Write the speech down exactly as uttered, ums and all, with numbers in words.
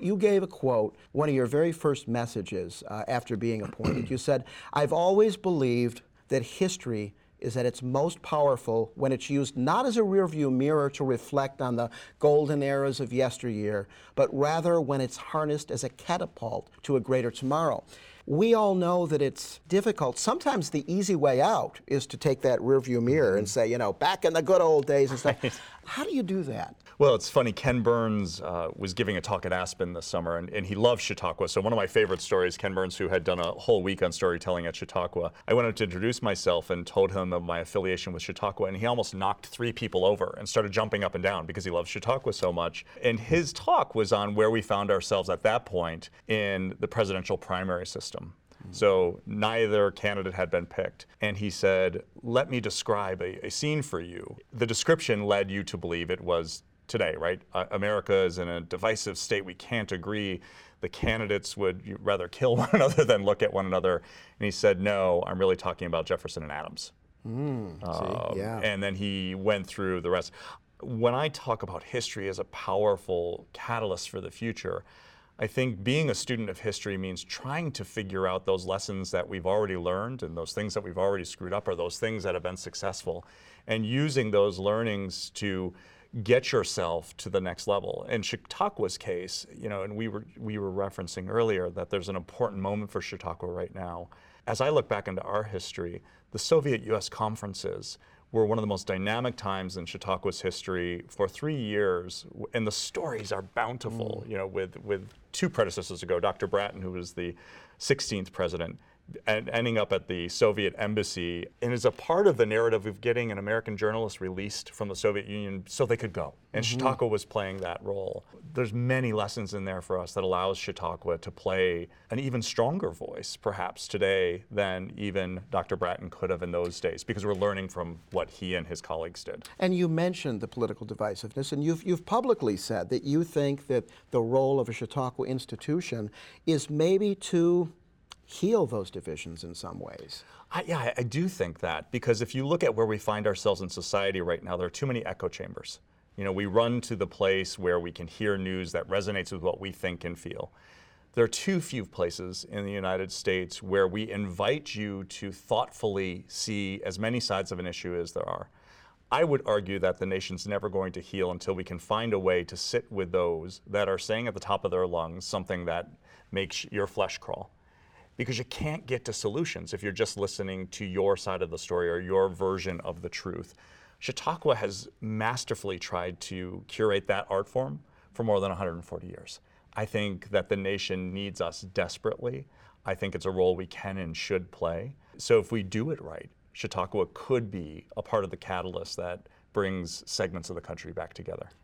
you gave a quote, one of your very first messages uh, after being appointed. You said, "I've always believed that history is at its most powerful when it's used not as a rearview mirror to reflect on the golden eras of yesteryear, but rather when it's harnessed as a catapult to a greater tomorrow." We all know that it's difficult. Sometimes the easy way out is to take that rearview mirror and say, you know, back in the good old days and stuff. Right. How do you do that? Well, it's funny. Ken Burns uh, was giving a talk at Aspen this summer, and, and he loves Chautauqua. So one of my favorite stories, Ken Burns, who had done a whole week on storytelling at Chautauqua, I went up to introduce myself and told him of my affiliation with Chautauqua, and he almost knocked three people over and started jumping up and down because he loves Chautauqua so much. And his talk was on where we found ourselves at that point in the presidential primary system. So neither candidate had been picked. And he said, let me describe a, a scene for you. The description led you to believe it was today, right? Uh, America is in a divisive state. We can't agree. The candidates would rather kill one another than look at one another. And he said, no, I'm really talking about Jefferson and Adams. Mm, um, see, yeah. And then he went through the rest. When I talk about history as a powerful catalyst for the future, I think being a student of history means trying to figure out those lessons that we've already learned and those things that we've already screwed up or those things that have been successful, and using those learnings to get yourself to the next level. In Chautauqua's case, you know, and we were we were referencing earlier that there's an important moment for Chautauqua right now. As I look back into our history, the Soviet U S conferences were one of the most dynamic times in Chautauqua's history for three years, and the stories are bountiful. Mm. You know, with with two predecessors ago, Doctor Bratton, who was the sixteenth president, and ending up at the Soviet embassy, and is a part of the narrative of getting an American journalist released from the Soviet Union so they could go. And mm-hmm. Chautauqua was playing that role. There's many lessons in there for us that allows Chautauqua to play an even stronger voice, perhaps today, than even Doctor Bratton could have in those days, because we're learning from what he and his colleagues did. And you mentioned the political divisiveness, and you've, you've publicly said that you think that the role of a Chautauqua institution is maybe to heal those divisions in some ways. I, yeah, I, I do think that, because if you look at where we find ourselves in society right now, there are too many echo chambers. You know, we run to the place where we can hear news that resonates with what we think and feel. There are too few places in the United States where we invite you to thoughtfully see as many sides of an issue as there are. I would argue that the nation's never going to heal until we can find a way to sit with those that are saying at the top of their lungs something that makes your flesh crawl. Because you can't get to solutions if you're just listening to your side of the story or your version of the truth. Chautauqua has masterfully tried to curate that art form for more than one hundred forty years. I think that the nation needs us desperately. I think it's a role we can and should play. So if we do it right, Chautauqua could be a part of the catalyst that brings segments of the country back together.